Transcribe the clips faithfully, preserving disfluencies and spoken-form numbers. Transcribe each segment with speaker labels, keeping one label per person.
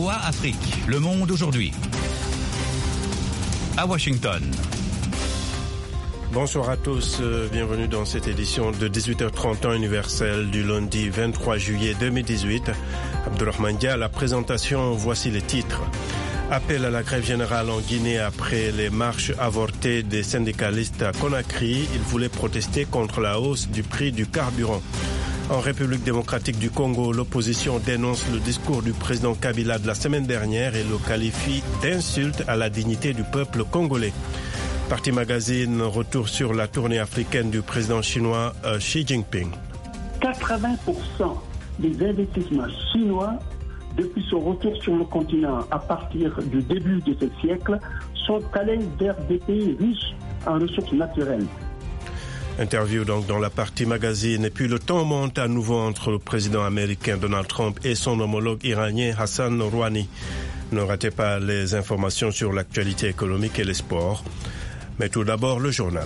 Speaker 1: V O A Afrique, le monde aujourd'hui. À Washington.
Speaker 2: Bonsoir à tous, bienvenue dans cette édition de dix-huit heures trente temps universel du lundi vingt-trois juillet deux mille dix-huit. Abdourahmane Dia, à la présentation, voici les titres. Appel à la grève générale en Guinée après les marches avortées des syndicalistes à Conakry. Ils voulaient protester contre la hausse du prix du carburant. En République démocratique du Congo, l'opposition dénonce le discours du président Kabila de la semaine dernière et le qualifie d'insulte à la dignité du peuple congolais. Parti Magazine, retour sur la tournée africaine du président chinois euh, Xi Jinping.
Speaker 3: quatre-vingts pour cent des investissements chinois depuis son retour sur le continent à partir du début de ce siècle sont allés vers des pays riches en ressources naturelles.
Speaker 2: Interview donc dans la partie magazine. Et puis le temps monte à nouveau entre le président américain Donald Trump et son homologue iranien Hassan Rouhani. Ne ratez pas les informations sur l'actualité économique et les sports. Mais tout d'abord, le journal.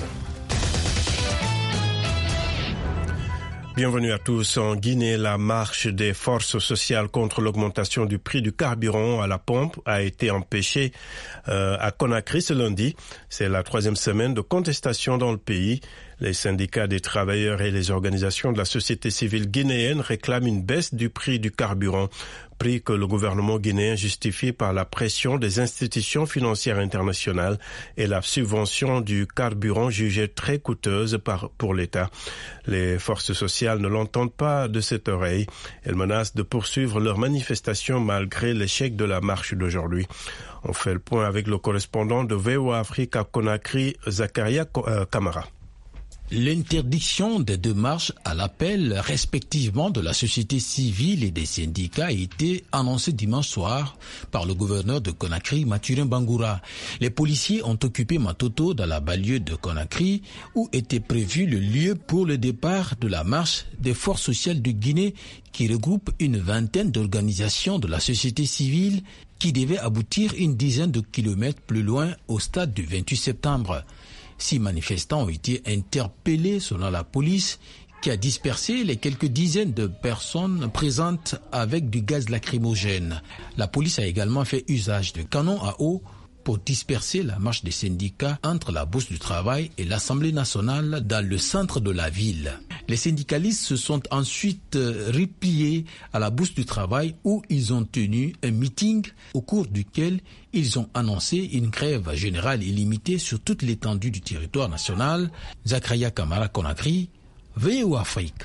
Speaker 2: Bienvenue à tous. En Guinée, la marche des forces sociales contre l'augmentation du prix du carburant à la pompe a été empêchée euh, à Conakry ce lundi. C'est la troisième semaine de contestation dans le pays. Les syndicats des travailleurs et les organisations de la société civile guinéenne réclament une baisse du prix du carburant, prix que le gouvernement guinéen justifie par la pression des institutions financières internationales et la subvention du carburant jugée très coûteuse par, pour l'État. Les forces sociales ne l'entendent pas de cette oreille. Elles menacent de poursuivre leur manifestation malgré l'échec de la marche d'aujourd'hui. On fait le point avec le correspondant de V O A Afrique à Conakry, Zakaria Kamara.
Speaker 4: L'interdiction des deux marches à l'appel respectivement de la société civile et des syndicats a été annoncée dimanche soir par le gouverneur de Conakry, Mathurin Bangoura. Les policiers ont occupé Matoto dans la banlieue de Conakry où était prévu le lieu pour le départ de la marche des forces sociales de Guinée qui regroupe une vingtaine d'organisations de la société civile qui devaient aboutir une dizaine de kilomètres plus loin au stade du vingt-huit septembre. Six manifestants ont été interpellés selon la police qui a dispersé les quelques dizaines de personnes présentes avec du gaz lacrymogène. La police a également fait usage de canons à eau pour disperser la marche des syndicats entre la Bourse du Travail et l'Assemblée nationale dans le centre de la ville. Les syndicalistes se sont ensuite repliés à la Bourse du Travail où ils ont tenu un meeting au cours duquel ils ont annoncé une grève générale illimitée sur toute l'étendue du territoire national. Zakaria Kamara, Conakry, V O A Afrique.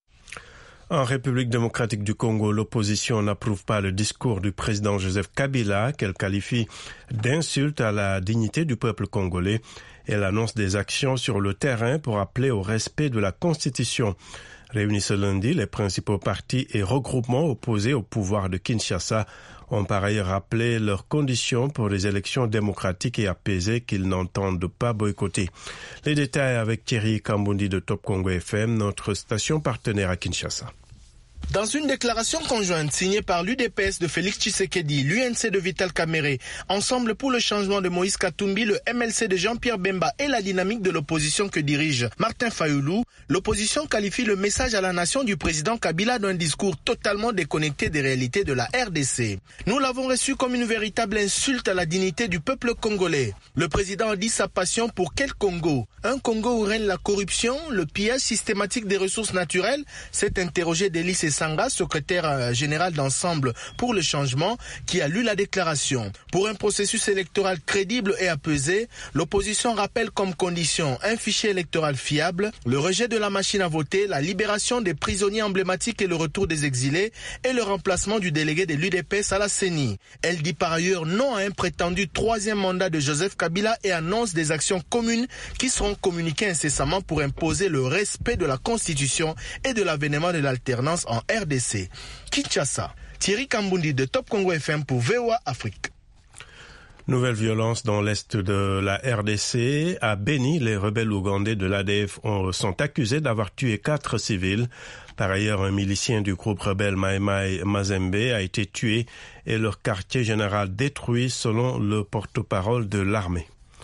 Speaker 2: En République démocratique du Congo, l'opposition n'approuve pas le discours du président Joseph Kabila, qu'elle qualifie d'insulte à la dignité du peuple congolais. Elle annonce des actions sur le terrain pour appeler au respect de la Constitution. Réunis ce lundi, les principaux partis et regroupements opposés au pouvoir de Kinshasa ont par ailleurs rappelé leurs conditions pour les élections démocratiques et apaisées qu'ils n'entendent pas boycotter. Les détails avec Thierry Kambundi de Top Congo F M, notre station partenaire à Kinshasa.
Speaker 5: Dans une déclaration conjointe signée par l'U D P S de Félix Tshisekedi, l'U N C de Vital Kamerhe, Ensemble pour le changement de Moïse Katumbi, le M L C de Jean-Pierre Bemba et la dynamique de l'opposition que dirige Martin Fayoulou, l'opposition qualifie le message à la nation du président Kabila d'un discours totalement déconnecté des réalités de la R D C. Nous l'avons reçu comme une véritable insulte à la dignité du peuple congolais. Le président a dit sa passion pour quel Congo? Un Congo où règne la corruption, le pillage systématique des ressources naturelles? S'est interrogé Délice Sanga, secrétaire général d'Ensemble pour le changement, qui a lu la déclaration. Pour un processus électoral crédible et apaisé, l'opposition rappelle comme condition un fichier électoral fiable, le rejet de la machine à voter, la libération des prisonniers emblématiques et le retour des exilés, et le remplacement du délégué de l'U D P S à la C E N I. Elle dit par ailleurs non à un prétendu troisième mandat de Joseph Kabila et annonce des actions communes qui seront communiquées incessamment pour imposer le respect de la Constitution et de l'avènement de l'alternance en R D C. Kinshasa, Thierry Kambundi de Top Congo F M pour V O A Afrique.
Speaker 2: Nouvelle violence dans l'est de la R D C. À Beni, les rebelles ougandais de l'A D F ont, sont accusés d'avoir tué quatre civils. Par ailleurs, un milicien du groupe rebelle Mai Mai Mazembe a été tué et leur quartier général détruit selon le porte-parole de l'armée.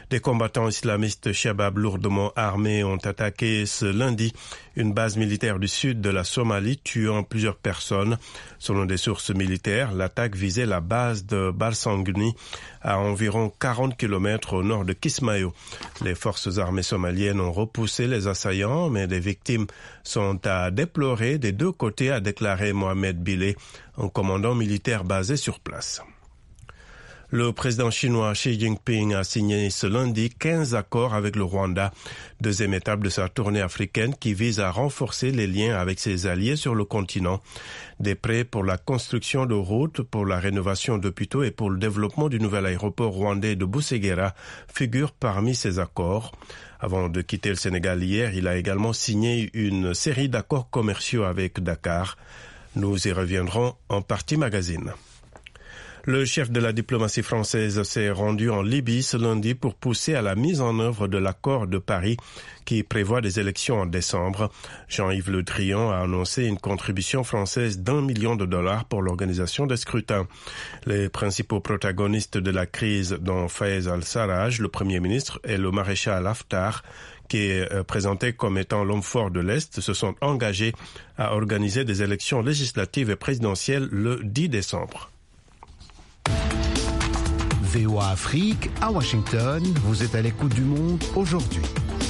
Speaker 2: Des combattants islamistes Shabab lourdement armés ont attaqué ce lundi une base militaire du sud de la Somalie, tuant plusieurs personnes. Selon des sources militaires, l'attaque visait la base de Barsangni, à environ quarante kilomètres au nord de Kismayo. Les forces armées somaliennes ont repoussé les assaillants, mais des victimes sont à déplorer des deux côtés, a déclaré Mohamed Billé, un commandant militaire basé sur place. Le président chinois Xi Jinping a signé ce lundi quinze accords avec le Rwanda, deuxième étape de sa tournée africaine qui vise à renforcer les liens avec ses alliés sur le continent. Des prêts pour la construction de routes, pour la rénovation d'hôpitaux et pour le développement du nouvel aéroport rwandais de Busegera figurent parmi ces accords. Avant de quitter le Sénégal hier, il a également signé une série d'accords commerciaux avec Dakar. Nous y reviendrons en partie magazine. Le chef de la diplomatie française s'est rendu en Libye ce lundi pour pousser à la mise en œuvre de l'accord de Paris qui prévoit des élections en décembre. Jean-Yves Le Drian a annoncé une contribution française d'un million de dollars pour l'organisation des scrutins. Les principaux protagonistes de la crise, dont Fayez al-Sarraj, le Premier ministre, et le maréchal Haftar, qui est présenté comme étant l'homme fort de l'Est, se sont engagés à organiser des élections législatives et présidentielles le dix décembre.
Speaker 6: V O A Afrique, à Washington, vous êtes à l'écoute du monde aujourd'hui.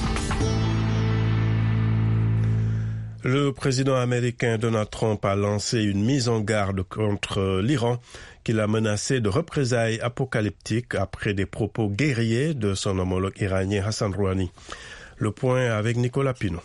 Speaker 2: Le président américain Donald Trump a lancé une mise en garde contre l'Iran qu'il a menacé de représailles apocalyptiques après des propos guerriers de son homologue iranien Hassan Rouhani. Le point avec Nicolas Pinault.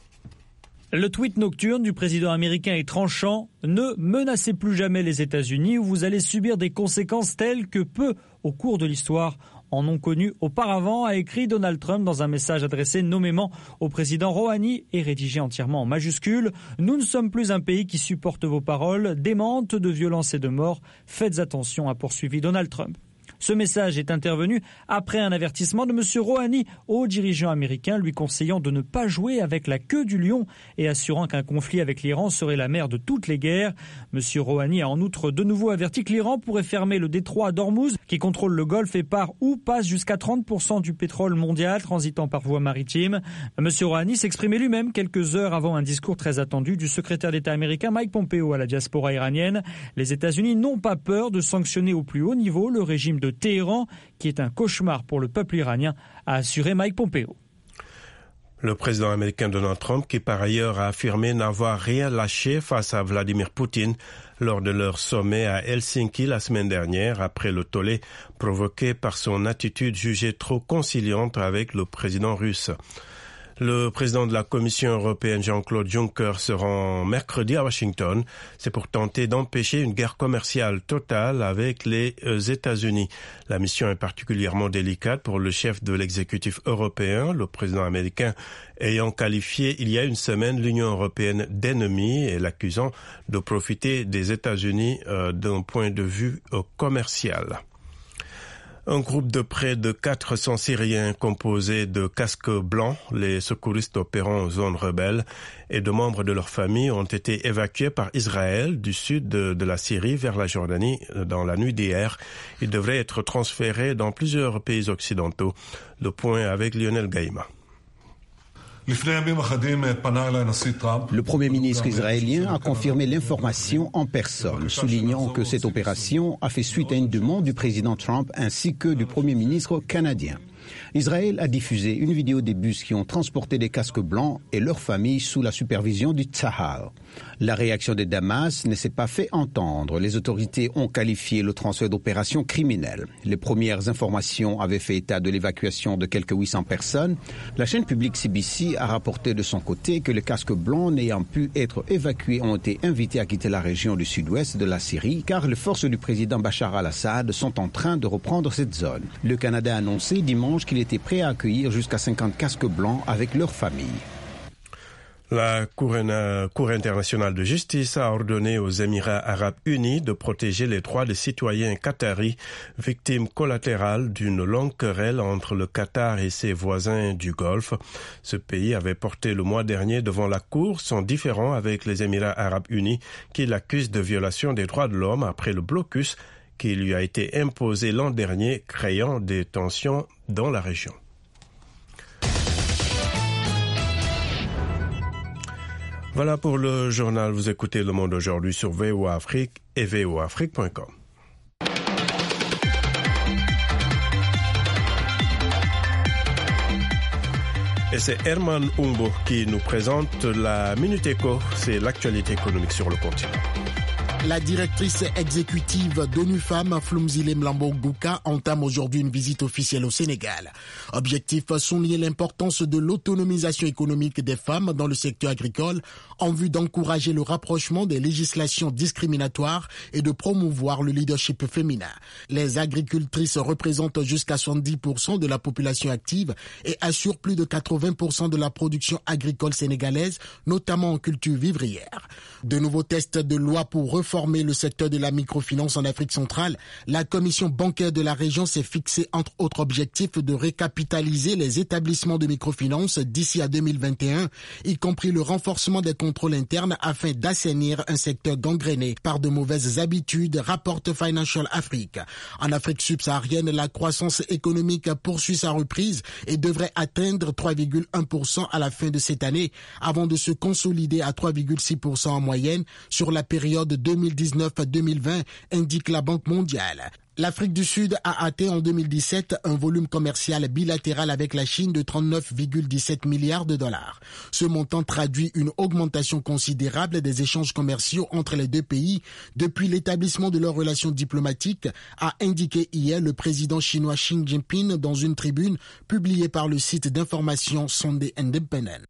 Speaker 7: Le tweet nocturne du président américain est tranchant. Ne menacez plus jamais les États-Unis ou vous allez subir des conséquences telles que peu, au cours de l'histoire, en ont connu auparavant, a écrit Donald Trump dans un message adressé nommément au président Rouhani et rédigé entièrement en majuscules. Nous ne sommes plus un pays qui supporte vos paroles, démentes de violence et de mort. Faites attention, a poursuivi Donald Trump. Ce message est intervenu après un avertissement de M. Rouhani aux dirigeants américains lui conseillant de ne pas jouer avec la queue du lion et assurant qu'un conflit avec l'Iran serait la mère de toutes les guerres. M. Rouhani a en outre de nouveau averti que l'Iran pourrait fermer le détroit d'Ormuz qui contrôle le Golfe et par où passe jusqu'à trente pour cent du pétrole mondial transitant par voie maritime. M. Rouhani s'exprimait lui-même quelques heures avant un discours très attendu du secrétaire d'État américain Mike Pompeo à la diaspora iranienne. Les États-Unis n'ont pas peur de sanctionner au plus haut niveau le régime de Téhéran, qui est un cauchemar pour le peuple iranien, a assuré Mike Pompeo.
Speaker 2: Le président américain Donald Trump, qui par ailleurs a affirmé n'avoir rien lâché face à Vladimir Poutine lors de leur sommet à Helsinki la semaine dernière, après le tollé provoqué par son attitude jugée trop conciliante avec le président russe. Le président de la Commission européenne, Jean-Claude Juncker, se rend mercredi à Washington. C'est pour tenter d'empêcher une guerre commerciale totale avec les États-Unis. La mission est particulièrement délicate pour le chef de l'exécutif européen, le président américain, ayant qualifié il y a une semaine l'Union européenne d'ennemi et l'accusant de profiter des États-Unis euh, d'un point de vue euh, commercial. Un groupe de près de quatre cents Syriens composé de casques blancs, les secouristes opérant en zone rebelle, et de membres de leur famille ont été évacués par Israël du sud de, de la Syrie vers la Jordanie dans la nuit d'hier. Ils devraient être transférés dans plusieurs pays occidentaux. Le point avec Lionel Gaïma.
Speaker 8: Le Premier ministre israélien a confirmé l'information en personne, soulignant que cette opération a fait suite à une demande du président Trump ainsi que du Premier ministre canadien. Israël a diffusé une vidéo des bus qui ont transporté des casques blancs et leurs familles sous la supervision du Tzahal. La réaction de Damas ne s'est pas fait entendre. Les autorités ont qualifié le transfert d'opération criminelle. Les premières informations avaient fait état de l'évacuation de quelques huit cents personnes. La chaîne publique C B C a rapporté de son côté que les casques blancs n'ayant pu être évacués ont été invités à quitter la région du sud-ouest de la Syrie car les forces du président Bachar al-Assad sont en train de reprendre cette zone. Le Canada a annoncé dimanche qu'il était prêt à accueillir jusqu'à cinquante casques blancs avec leurs familles.
Speaker 2: La Cour, Cour internationale de justice a ordonné aux Émirats arabes unis de protéger les droits des citoyens qataris, victimes collatérales d'une longue querelle entre le Qatar et ses voisins du Golfe. Ce pays avait porté le mois dernier devant la Cour son différend avec les Émirats arabes unis qui l'accusent de violation des droits de l'homme après le blocus qui lui a été imposée l'an dernier, créant des tensions dans la région. Voilà pour le journal. Vous écoutez Le Monde aujourd'hui sur V O A Afrique et v o afrique point com. Et c'est Herman Umbo qui nous présente la Minute Éco, c'est l'actualité économique sur le continent.
Speaker 9: La directrice exécutive d'ONU Femmes, Flumzile Mlambo Gouka, entame aujourd'hui une visite officielle au Sénégal. Objectif, souligner l'importance de l'autonomisation économique des femmes dans le secteur agricole en vue d'encourager le rapprochement des législations discriminatoires et de promouvoir le leadership féminin. Les agricultrices représentent jusqu'à soixante-dix pour cent de la population active et assurent plus de quatre-vingts pour cent de la production agricole sénégalaise, notamment en culture vivrière. De nouveaux tests de loi pour reformer le secteur de la microfinance en Afrique centrale, la commission bancaire de la région s'est fixée entre autres objectifs de récapitaliser les établissements de microfinance d'ici à deux mille vingt et un, y compris le renforcement des contrôles internes afin d'assainir un secteur gangréné par de mauvaises habitudes, rapporte Financial Afrique. En Afrique subsaharienne, la croissance économique poursuit sa reprise et devrait atteindre trois virgule un pour cent à la fin de cette année, avant de se consolider à trois virgule six pour cent en moyenne sur la période deux mille dix-neuf à deux mille vingt, indique la Banque mondiale. L'Afrique du Sud a atteint en deux mille dix-sept un volume commercial bilatéral avec la Chine de trente-neuf virgule dix-sept milliards de dollars. Ce montant traduit une augmentation considérable des échanges commerciaux entre les deux pays depuis l'établissement de leurs relations diplomatiques, a indiqué hier le président chinois Xi Jinping dans une tribune publiée par le site d'information Sunday Independent.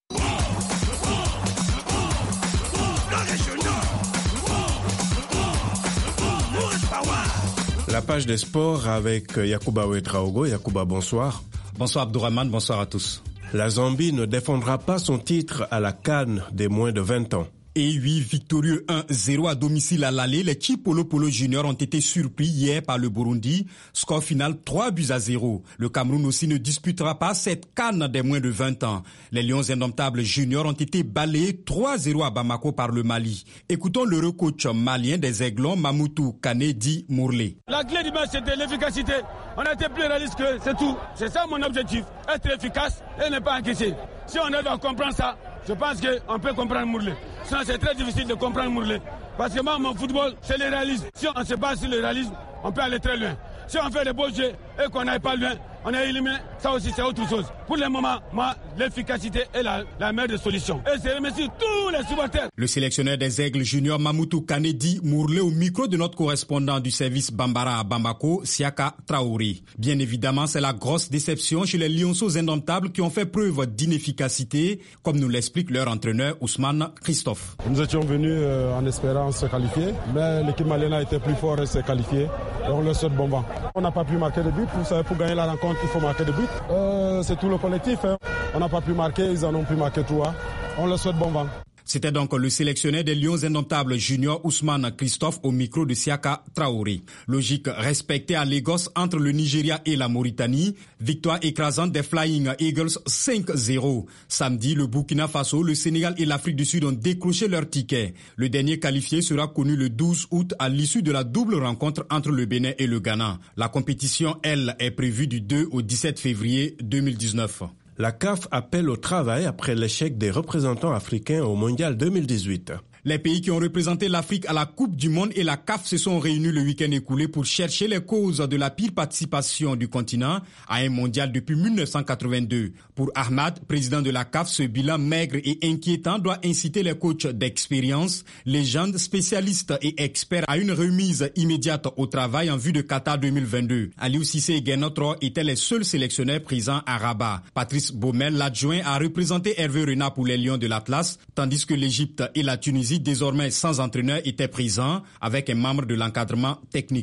Speaker 2: La page des sports avec Yacouba Ouedraogo. Yacouba, bonsoir.
Speaker 10: Bonsoir Abdourahmane, bonsoir à tous.
Speaker 2: La Zambie ne défendra pas son titre à la CAN des moins de vingt ans.
Speaker 10: Et oui, victorieux un zéro à domicile à l'aller, les Chipolo Polo Juniors ont été surpris hier par le Burundi. Score final trois buts à zéro. Le Cameroun aussi ne disputera pas cette CAN des moins de vingt ans. Les Lions indomptables juniors ont été balayés trois zéro à Bamako par le Mali. Écoutons le coach malien des Aiglons, Mamoutou Kanedi Mourlé.
Speaker 11: La clé du match, c'était l'efficacité. On a été plus réaliste que c'est tout. C'est ça mon objectif, être efficace et ne pas encaisser. Si on arrive à comprendre ça, je pense qu'on peut comprendre Mourlé. Sinon, c'est très difficile de comprendre Mourlé. Parce que moi, mon football, c'est le réalisme. Si on se base sur le réalisme, on peut aller très loin. Si on fait des beaux jeux et qu'on n'aille pas loin, on est éliminé. Ça aussi, c'est autre chose. Pour le moment, moi, l'efficacité est la, la meilleure des solutions. Et je remercie tous les supporters.
Speaker 10: Le sélectionneur des Aigles juniors, Mamoutou Kanedi Mourlé, au micro de notre correspondant du service Bambara à Bamako, Siaka Traoré. Bien évidemment, c'est la grosse déception chez les Lionceaux indomptables qui ont fait preuve d'inefficacité, comme nous l'explique leur entraîneur Ousmane Christophe.
Speaker 12: Nous étions venus euh, en espérant se qualifier, mais l'équipe malienne a été plus forte et s'est qualifiée. Et on leur souhaite bon vent. On n'a pas pu marquer de but. Vous savez, pour gagner la rencontre, il faut marquer de but. Euh, c'est tout le collectif. Hein. On n'a pas pu marquer, ils en ont pu marquer trois. On leur souhaite bon vent.
Speaker 10: C'était donc le sélectionneur des Lions indomptables junior Ousmane Christophe au micro de Siaka Traoré. Logique respectée à Lagos entre le Nigeria et la Mauritanie. Victoire écrasante des Flying Eagles cinq zéro. Samedi, le Burkina Faso, le Sénégal et l'Afrique du Sud ont décroché leur ticket. Le dernier qualifié sera connu le douze août à l'issue de la double rencontre entre le Bénin et le Ghana. La compétition, elle, est prévue du deux au dix-sept février deux mille dix-neuf.
Speaker 2: La C A F appelle au travail après l'échec des représentants africains au Mondial deux mille dix-huit.
Speaker 10: Les pays qui ont représenté l'Afrique à la Coupe du Monde et la C A F se sont réunis le week-end écoulé pour chercher les causes de la pire participation du continent à un mondial depuis mille neuf cent quatre-vingt-deux. Pour Ahmad, président de la C A F, ce bilan maigre et inquiétant doit inciter les coachs d'expérience, légendes, spécialistes et experts à une remise immédiate au travail en vue de Qatar deux mille vingt-deux. Aliou Cissé et Guénotro étaient les seuls sélectionneurs présents à Rabat. Patrice Baumel, l'adjoint, a représenté Hervé Renard pour les Lions de l'Atlas, tandis que l'Égypte et la Tunisie, désormais sans entraîneur, étaient présents avec un membre de l'encadrement technique.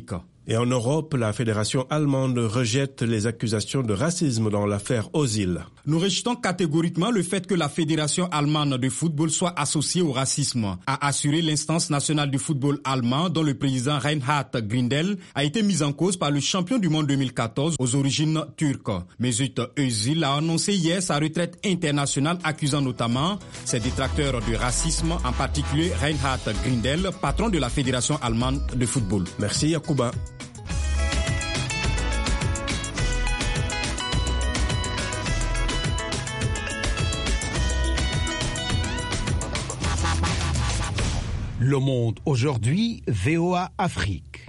Speaker 2: Et en Europe, la fédération allemande rejette les accusations de racisme dans l'affaire Özil.
Speaker 10: Nous rejetons catégoriquement le fait que la fédération allemande de football soit associée au racisme, a assuré l'instance nationale du football allemand dont le président Reinhard Grindel a été mis en cause par le champion du monde deux mille quatorze aux origines turques. Mesut Özil a annoncé hier sa retraite internationale, accusant notamment ses détracteurs de racisme, en particulier Reinhard Grindel, patron de la fédération allemande de football.
Speaker 2: Merci Yacouba.
Speaker 6: Le Monde aujourd'hui, V O A Afrique.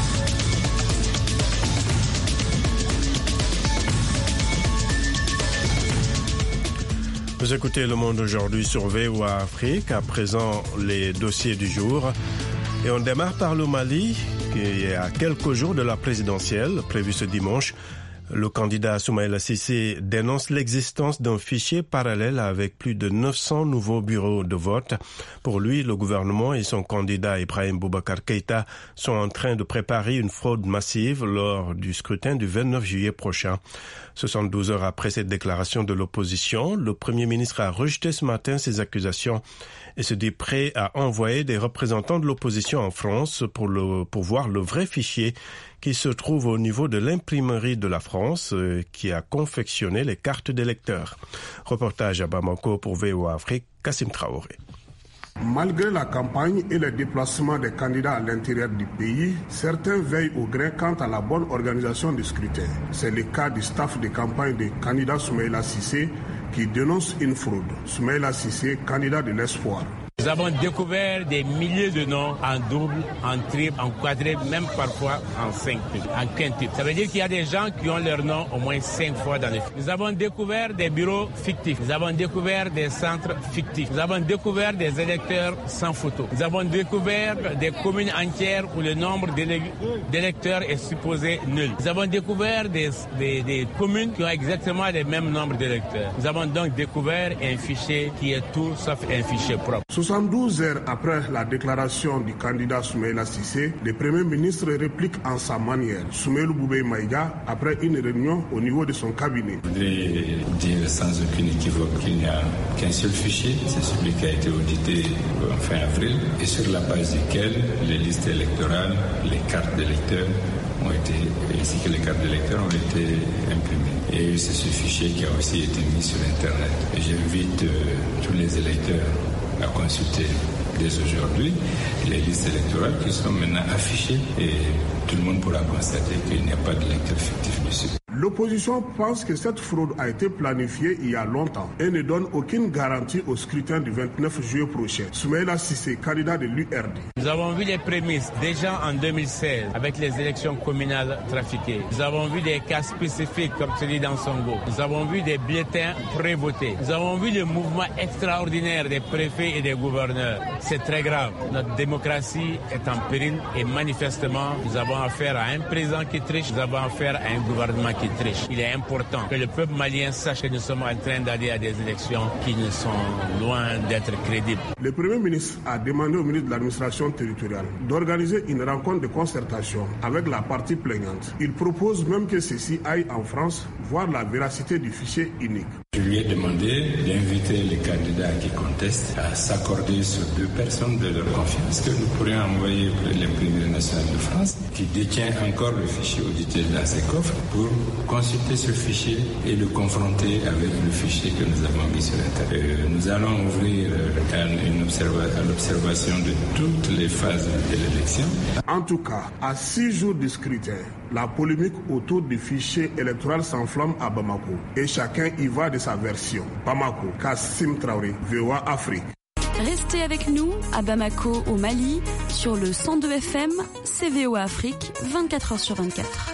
Speaker 2: Vous écoutez Le Monde aujourd'hui sur V O A Afrique. À présent, les dossiers du jour. Et on démarre par le Mali, qui est à quelques jours de la présidentielle, prévue ce dimanche. Le candidat Soumaïla Cissé dénonce l'existence d'un fichier parallèle avec plus de neuf cents nouveaux bureaux de vote. Pour lui, le gouvernement et son candidat Ibrahim Boubacar Keïta sont en train de préparer une fraude massive lors du scrutin du vingt-neuf juillet prochain. soixante-douze heures après cette déclaration de l'opposition, le Premier ministre a rejeté ce matin ces accusations et se dit prêt à envoyer des représentants de l'opposition en France pour, le, pour voir le vrai fichier qui se trouve au niveau de l'imprimerie de la France euh, qui a confectionné les cartes d'électeurs. Reportage à Bamako pour V O A Afrique, Kassim Traoré.
Speaker 13: Malgré la campagne et les déplacements des candidats à l'intérieur du pays, certains veillent au grain quant à la bonne organisation du scrutin. C'est le cas du staff de campagne du candidat Soumaïla Cissé qui dénonce une fraude. Soumaïla Cissé, candidat de l'Espoir.
Speaker 14: Nous avons découvert des milliers de noms en double, en triple, en quadruple, même parfois en cinq, en quintuple. Ça veut dire qu'il y a des gens qui ont leur nom au moins cinq fois dans le film. Nous avons découvert des bureaux fictifs. Nous avons découvert des centres fictifs. Nous avons découvert des électeurs sans photo. Nous avons découvert des communes entières où le nombre d'électeurs est supposé nul. Nous avons découvert des, des, des communes qui ont exactement le même nombre d'électeurs. Nous avons donc découvert un fichier qui est tout sauf un fichier propre.
Speaker 13: soixante-douze heures après la déclaration du candidat Soumaïla Cissé, le Premier ministre réplique en sa manière. Soumaïla Boubé Maïga, après une réunion au niveau de son cabinet.
Speaker 15: Je voudrais dire sans aucune équivoque qu'il n'y a qu'un seul fichier, c'est celui qui a été audité en fin avril, et sur la base duquel les listes électorales, les cartes d'électeurs ont été, ainsi que les cartes d'électeurs ont été imprimées. Et c'est ce fichier qui a aussi été mis sur Internet. Et j'invite euh, tous les électeurs à consulter dès aujourd'hui les listes électorales qui sont maintenant affichées et tout le monde pourra constater qu'il n'y a pas d'électeurs fictifs dessus.
Speaker 13: L'opposition pense que cette fraude a été planifiée il y a longtemps et ne donne aucune garantie au scrutin du vingt-neuf juillet prochain. Soumaïla Cissé, candidat de l'U R D.
Speaker 14: Nous avons vu les prémices déjà en deux mille seize avec les élections communales trafiquées. Nous avons vu des cas spécifiques comme celui d'Ansongo. Nous avons vu des bulletins pré-votés. Nous avons vu le mouvement extraordinaire des préfets et des gouverneurs. C'est très grave. Notre démocratie est en péril et manifestement, nous avons affaire à un président qui triche, nous avons affaire à un gouvernement qui triche. Il est important que le peuple malien sache que nous sommes en train d'aller à des élections qui ne sont loin d'être crédibles.
Speaker 13: Le Premier ministre a demandé au ministre de l'administration territoriale d'organiser une rencontre de concertation avec la partie plaignante. Il propose même que ceux-ci aillent en France voir la véracité du fichier unique.
Speaker 15: Je lui ai demandé d'inviter les candidats qui contestent à s'accorder sur deux personnes de leur confiance que nous pourrions envoyer auprès de l'imprimerie nationale de France qui détient encore le fichier audité dans ses coffres pour consulter ce fichier et le confronter avec le fichier que nous avons mis sur Internet. Euh, nous allons ouvrir euh, une observa- l'observation de toutes les phases de l'élection.
Speaker 13: En tout cas, à six jours du scrutin, la polémique autour du fichier électoral s'enflamme à Bamako et chacun y va de sa version. Bamako, Kassim Traoré, V O A Afrique.
Speaker 16: Restez avec nous à Bamako au Mali sur le cent deux F M, c'est V O A Afrique, vingt-quatre heures sur vingt-quatre.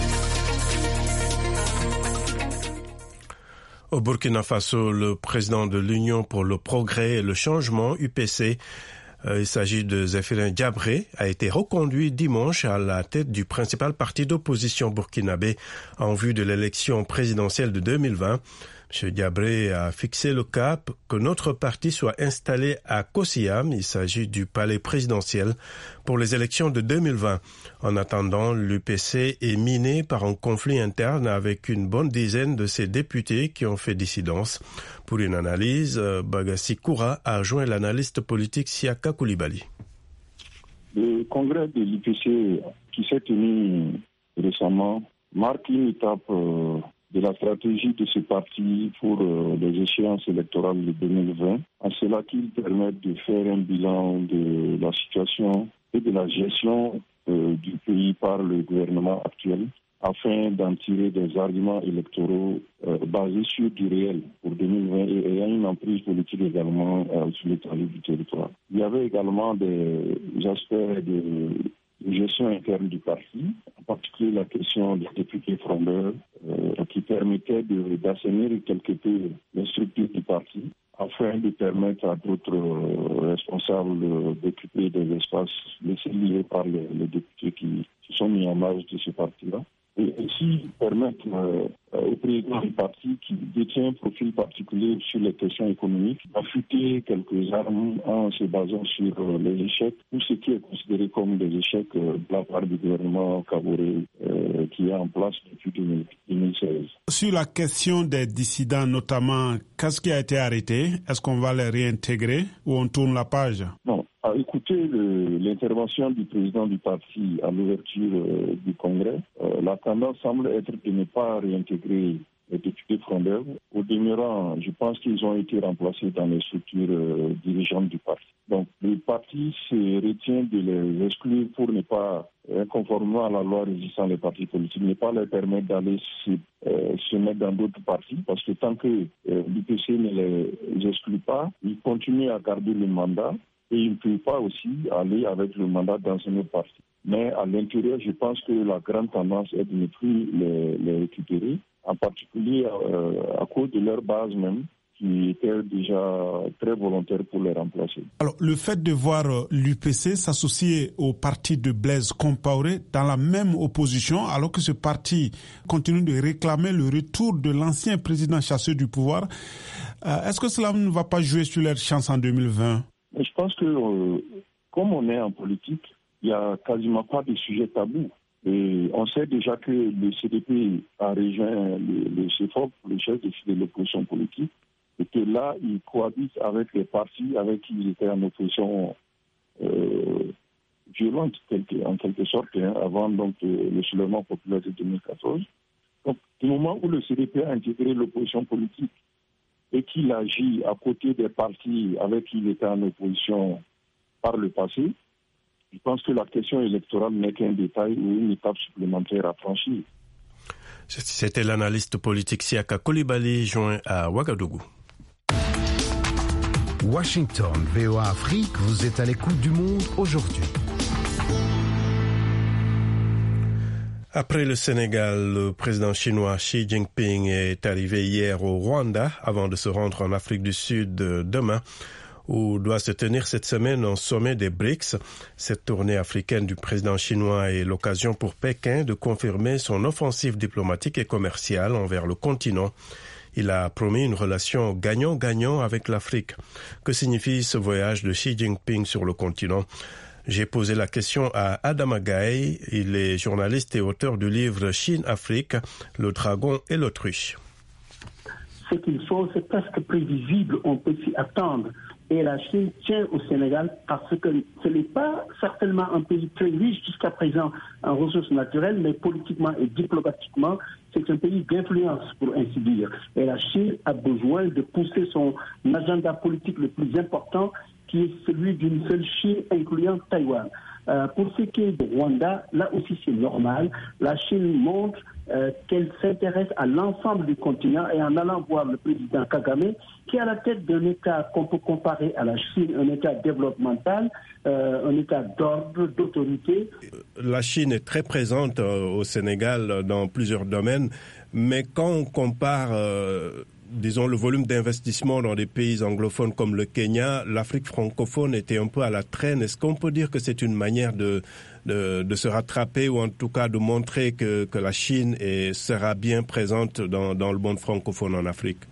Speaker 2: Au Burkina Faso, le président de l'Union pour le progrès et le changement, U P C, il s'agit de Zéphirin Diabré, a été reconduit dimanche à la tête du principal parti d'opposition burkinabé en vue de l'élection présidentielle de deux mille vingt. M. Diabré a fixé le cap que notre parti soit installé à Kosiam, il s'agit du palais présidentiel, pour les élections de deux mille vingt. En attendant, l'U P C est miné par un conflit interne avec une bonne dizaine de ses députés qui ont fait dissidence. Pour une analyse, Bagassi Koura a rejoint l'analyste politique Siaka Koulibaly.
Speaker 17: Le congrès de l'U P C qui s'est tenu récemment marque une étape euh, de la stratégie de ce parti pour euh, les échéances électorales de deux mille vingt, en cela qu'il permet de faire un bilan de la situation et de la gestion euh, du pays par le gouvernement actuel, afin d'en tirer des arguments électoraux euh, basés sur du réel pour deux mille vingt et ayant une emprise politique également euh, sur l'étendue du territoire. Il y avait également des aspects de, de gestion interne du parti, en particulier la question des députés frondeurs, euh, qui permettait de, d'assainir quelque peu les structures du parti, afin de permettre à d'autres euh, responsables euh, d'occuper des espaces laissés liés par les, les députés qui se sont mis en marge de ce parti-là. Et aussi permettre euh, au président du parti qui détient un profil particulier sur les questions économiques d'affûter quelques armes en se basant sur euh, les échecs, ou ce qui est considéré comme des échecs euh, de la part du gouvernement Kaboré euh, qui est en place depuis deux mille seize.
Speaker 18: Sur la question des dissidents notamment, qu'est-ce qui a été arrêté? Est-ce qu'on va les réintégrer ou on tourne la page?
Speaker 17: Non. À écouter le, l'intervention du président du parti à l'ouverture euh, du congrès, euh, la tendance semble être de ne pas réintégrer les députés frondeurs. Au demeurant, je pense qu'ils ont été remplacés dans les structures euh, dirigeantes du parti. Donc le parti se retient de les exclure pour ne pas, conformément à la loi régissant les partis politiques, ne pas leur permettre d'aller se, euh, se mettre dans d'autres partis, parce que tant que euh, l'U P C ne les exclut pas, ils continuent à garder le mandat. Et ils ne peuvent pas aussi aller avec le mandat dans un autre parti. Mais à l'intérieur, je pense que la grande tendance est de ne plus les, les récupérer, en particulier euh, à cause de leur base même, qui était déjà très volontaire pour les remplacer.
Speaker 18: Alors, le fait de voir l'U P C s'associer au parti de Blaise Compaoré dans la même opposition, alors que ce parti continue de réclamer le retour de l'ancien président chasseur du pouvoir, euh, est-ce que cela ne va pas jouer sur leur chance en deux mille vingt?
Speaker 17: Mais je pense que, euh, comme on est en politique, il n'y a quasiment pas de sujet tabou. Et on sait déjà que le C D P a rejoint le, le C F O P, le chef de l'opposition politique, et que là, il cohabite avec les partis avec qui il était en opposition euh, violente, en quelque sorte, hein, avant donc, le soulèvement populaire de deux mille quatorze. Donc, du moment où le C D P a intégré l'opposition politique, et qu'il agit à côté des partis avec qui il était en opposition par le passé, je pense que la question électorale n'est qu'un détail ou une étape supplémentaire à franchir.
Speaker 2: C'était l'analyste politique Siaka Koulibaly, joint à Ouagadougou.
Speaker 6: Washington, V O A Afrique, vous êtes à l'écoute du monde aujourd'hui.
Speaker 2: Après le Sénégal, le président chinois Xi Jinping est arrivé hier au Rwanda avant de se rendre en Afrique du Sud demain, où doit se tenir cette semaine un sommet des B R I C S. Cette tournée africaine du président chinois est l'occasion pour Pékin de confirmer son offensive diplomatique et commerciale envers le continent. Il a promis une relation gagnant-gagnant avec l'Afrique. Que signifie ce voyage de Xi Jinping sur le continent? J'ai posé la question à Adama Gaye. Il est journaliste et auteur du livre Chine-Afrique, le dragon et l'autruche.
Speaker 3: Ce qu'ils font, c'est presque prévisible, on peut s'y attendre. Et la Chine tient au Sénégal parce que ce n'est pas certainement un pays très riche jusqu'à présent en ressources naturelles, mais politiquement et diplomatiquement, c'est un pays d'influence, pour ainsi dire. Et la Chine a besoin de pousser son agenda politique le plus important, qui est celui d'une seule Chine, incluant Taïwan. Euh, pour ce qui est du Rwanda, là aussi c'est normal. La Chine montre euh, qu'elle s'intéresse à l'ensemble du continent et en allant voir le président Kagame, qui est à la tête d'un État qu'on peut comparer à la Chine, un État développemental, euh, un État d'ordre, d'autorité.
Speaker 2: La Chine est très présente euh, au Sénégal dans plusieurs domaines, mais quand on compare... Euh disons, le volume d'investissement dans des pays anglophones comme le Kenya, l'Afrique francophone était un peu à la traîne. Est-ce qu'on peut dire que c'est une manière de, de, de se rattraper ou en tout cas de montrer que, que la Chine est, sera bien présente dans, dans le monde francophone en Afrique?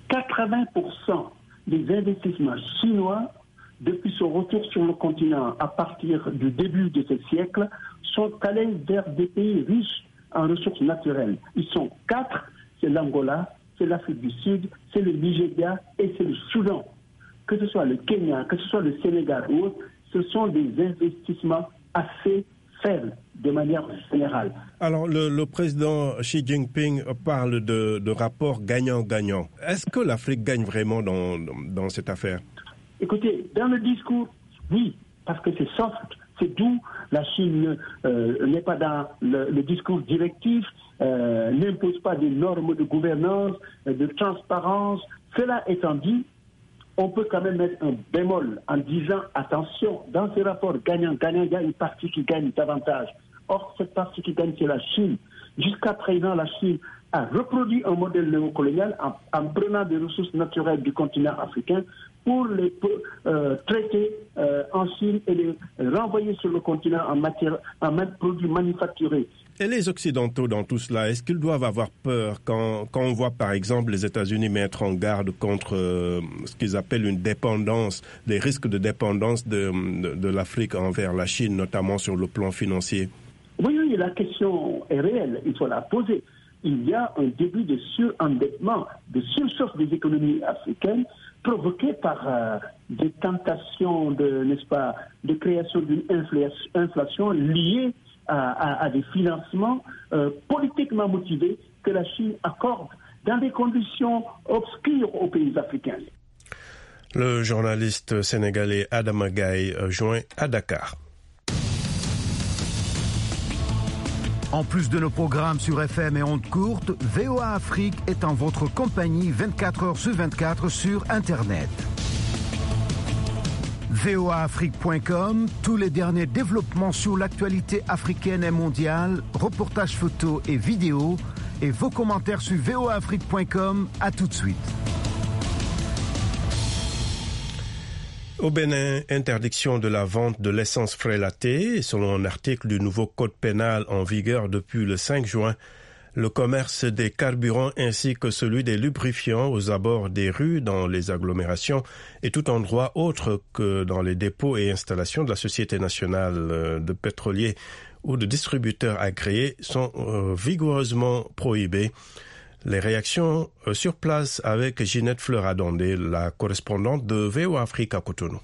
Speaker 3: quatre-vingts pour cent des investissements chinois, depuis son retour sur le continent à partir du début de ce siècle, sont allés vers des pays riches en ressources naturelles. Ils sont quatre, c'est l'Angola, c'est l'Afrique du Sud, c'est le Nigeria et c'est le Soudan. Que ce soit le Kenya, que ce soit le Sénégal ou autre, ce sont des investissements assez faibles de manière générale.
Speaker 2: Alors, le, le président Xi Jinping parle de, de rapport gagnant-gagnant. Est-ce que l'Afrique gagne vraiment dans, dans, dans cette affaire?
Speaker 3: Écoutez, dans le discours, oui, parce que c'est soft, c'est doux. La Chine euh, n'est pas dans le, le discours directif, euh, n'impose pas des normes de gouvernance, de transparence. Cela étant dit, on peut quand même mettre un bémol en disant, attention, dans ces rapports gagnant-gagnant, il y a une partie qui gagne davantage. Or, cette partie qui gagne, c'est la Chine. Jusqu'à présent, la Chine a reproduit un modèle néocolonial en, en prenant des ressources naturelles du continent africain pour les euh, traiter euh, en Chine et les renvoyer sur le continent en matière, en produits manufacturés.
Speaker 2: Et les Occidentaux dans tout cela, est-ce qu'ils doivent avoir peur quand, quand on voit par exemple les États-Unis mettre en garde contre euh, ce qu'ils appellent une dépendance, des risques de dépendance de, de, de l'Afrique envers la Chine, notamment sur le plan financier?
Speaker 3: Oui, oui, la question est réelle, il faut la poser. Il y a un début de surendettement, de surchauffe des économies africaines provoqué par euh, des tentations de, n'est-ce pas, de création d'une inflation liée à, à, à des financements euh, politiquement motivés que la Chine accorde dans des conditions obscures aux pays africains.
Speaker 2: Le journaliste sénégalais Adama Gaye joint à Dakar.
Speaker 6: En plus de nos programmes sur F M et ondes courtes, V O A Afrique est en votre compagnie vingt-quatre heures sur vingt-quatre sur Internet. V O A Afrique point com, tous les derniers développements sur l'actualité africaine et mondiale, reportages photos et vidéos, et vos commentaires sur V O A Afrique point com. À tout de suite.
Speaker 2: Au Bénin, interdiction de la vente de l'essence frélatée. Selon un article du nouveau code pénal en vigueur depuis le cinq juin, le commerce des carburants ainsi que celui des lubrifiants aux abords des rues, dans les agglomérations et tout endroit autre que dans les dépôts et installations de la Société nationale de pétroliers ou de distributeurs agréés sont vigoureusement prohibés. Les réactions sur place avec Ginette Fleur-Adondé, la correspondante de V O A Afrique à Cotonou.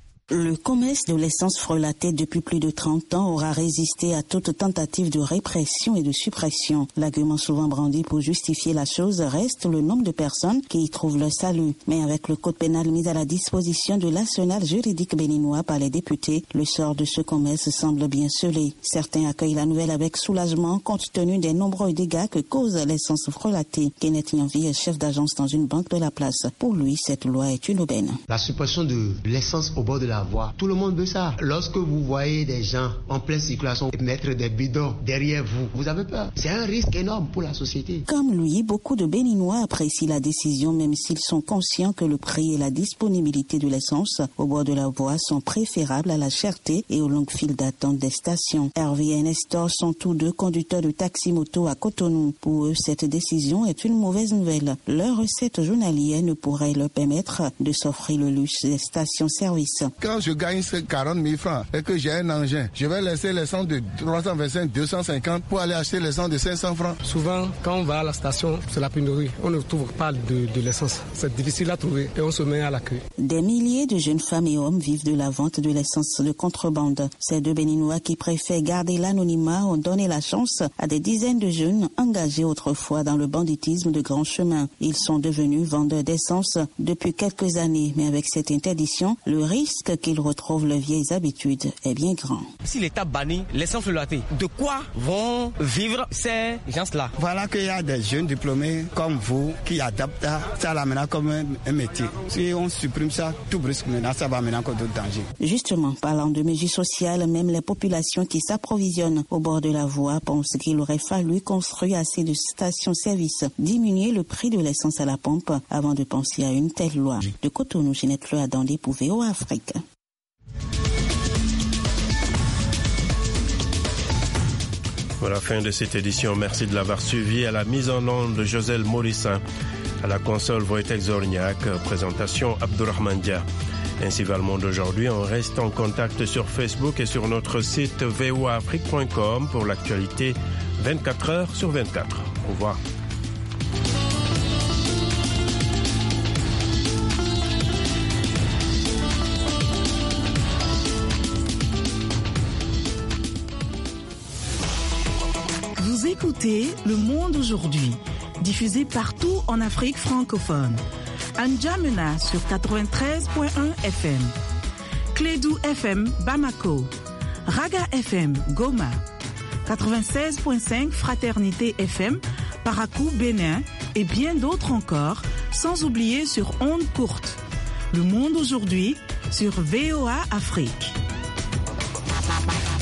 Speaker 19: Le commerce de l'essence frelatée depuis plus de trente ans aura résisté à toute tentative de répression et de suppression. L'argument souvent brandi pour justifier la chose reste le nombre de personnes qui y trouvent leur salut. Mais avec le code pénal mis à la disposition de l'arsenal juridique béninois par les députés, le sort de ce commerce semble bien scellé. Certains accueillent la nouvelle avec soulagement compte tenu des nombreux dégâts que cause l'essence frelatée. Kenneth Yanvi est chef d'agence dans une banque de la place. Pour lui, cette loi est une aubaine.
Speaker 20: La suppression de l'essence au bord de la voie. Tout le monde veut ça. Lorsque vous voyez des gens en pleine circulation mettre des bidons derrière vous, vous avez peur. C'est un risque énorme pour la société.
Speaker 19: Comme lui, beaucoup de Béninois apprécient la décision, même s'ils sont conscients que le prix et la disponibilité de l'essence au bord de la voie sont préférables à la cherté et aux longues files d'attente des stations. Hervé et Nestor sont tous deux conducteurs de taxi-moto à Cotonou. Pour eux, cette décision est une mauvaise nouvelle. Leur recette journalière ne pourrait leur permettre de s'offrir le luxe des stations-service.
Speaker 21: Quand je gagne quarante mille francs et que j'ai un engin, je vais laisser l'essence de trois cent vingt-cinq, deux cent cinquante pour aller acheter l'essence de cinq cents francs.
Speaker 22: Souvent, quand on va à la station, c'est la pénurie. On ne trouve pas de, de l'essence. C'est difficile à trouver et on se met à la queue.
Speaker 19: Des milliers de jeunes femmes et hommes vivent de la vente de l'essence de contrebande. Ces deux Béninois qui préfèrent garder l'anonymat ont donné la chance à des dizaines de jeunes engagés autrefois dans le banditisme de grands chemins. Ils sont devenus vendeurs d'essence depuis quelques années, mais avec cette interdiction, le risque qu'ils retrouvent leurs vieilles habitudes est bien grand.
Speaker 23: Si l'État bannit l'essence frelatée, de quoi vont vivre ces gens-là?
Speaker 21: Voilà qu'il y a des jeunes diplômés comme vous qui adaptent ça là maintenant comme un, un métier. Si on supprime ça, tout brusque maintenant, ça va maintenant encore d'autres dangers.
Speaker 19: Justement, parlant de mesures sociales, même les populations qui s'approvisionnent au bord de la voie pensent qu'il aurait fallu construire assez de stations-service, diminuer le prix de l'essence à la pompe avant de penser à une telle loi. De Cotonou, Ginette Fleur-Adondé pour V O A Afrique.
Speaker 2: Voilà, fin de cette édition. Merci de l'avoir suivi. À la mise en onde de Joselle Morissin. À la console, Wojtek Zorniak, présentation Abdourahmane Dia. Ainsi va le monde aujourd'hui. On reste en contact sur Facebook et sur notre site v o a afrique point com pour l'actualité vingt-quatre heures sur vingt-quatre. Au revoir.
Speaker 1: Vous écoutez Le Monde aujourd'hui, diffusé partout en Afrique francophone. N'Djamena sur quatre-vingt-treize point un F M, Clédou F M Bamako, Raga F M Goma, quatre-vingt-seize point cinq Fraternité F M Parakou Bénin et bien d'autres encore, sans oublier sur ondes courtes. Le Monde aujourd'hui sur V O A Afrique.